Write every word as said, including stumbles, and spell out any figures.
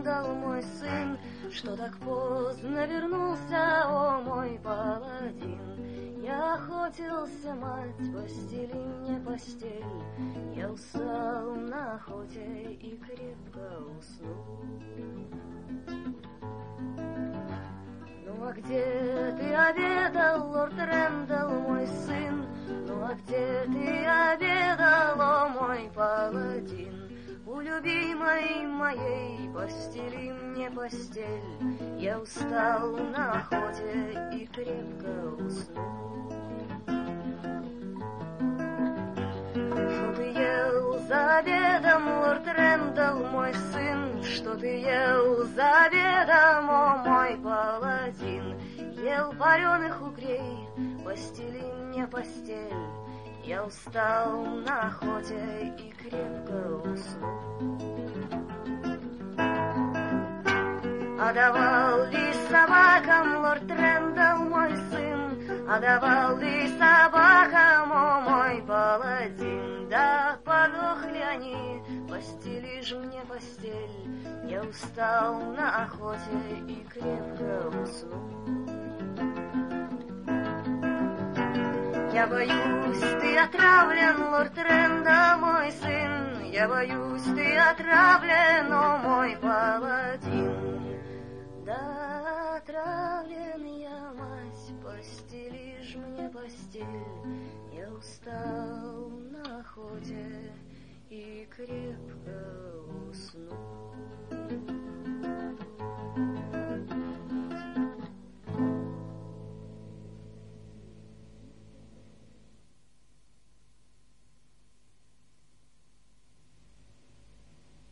Рэндалл, мой сын, что так поздно вернулся, о мой паладин. Я охотился, мать, постели мне постель, я устал на охоте и крепко уснул. Ну а где ты обедал, лорд Рэндалл, мой сын? Ну а где ты обедал, о мой паладин? У любимой моей постели мне постель, я устал на охоте и крепко уснул. Что ты ел за обедом, лорд Рэндалл, мой сын? Что ты ел за обедом, о мой паладин? Ел вареных угрей, постели мне постель, я устал на охоте и крепко уснул. А давал ли собакам, лорд Рэндалл, мой сын? А давал ли собакам, о мой паладин? Да подохли они, постели ж мне постель, я устал на охоте и крепко уснул. Я боюсь, ты отравлен, лорд Рэндалл, мой сын. Я боюсь, ты отравлен, о мой паладин. Да, отравлен я, мать, постели ж мне постель, я устал на охоте и крепко уснул.